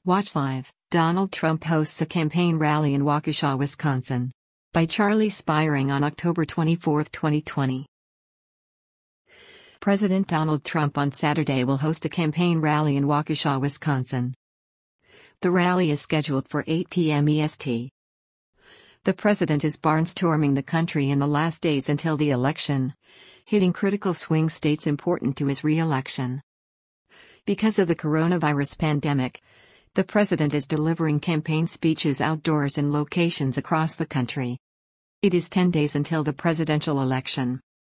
Watch live. Donald Trump hosts a campaign rally in Waukesha, Wisconsin. By Charlie Spiring on October 24, 2020. President Donald Trump on Saturday will host a campaign rally in Waukesha, Wisconsin. The rally is scheduled for 8 p.m. EST. The president is barnstorming the country in the last days until the election, hitting critical swing states important to his re-election. Because of the coronavirus pandemic, the president is delivering campaign speeches outdoors in locations across the country. It is 10 days until the presidential election.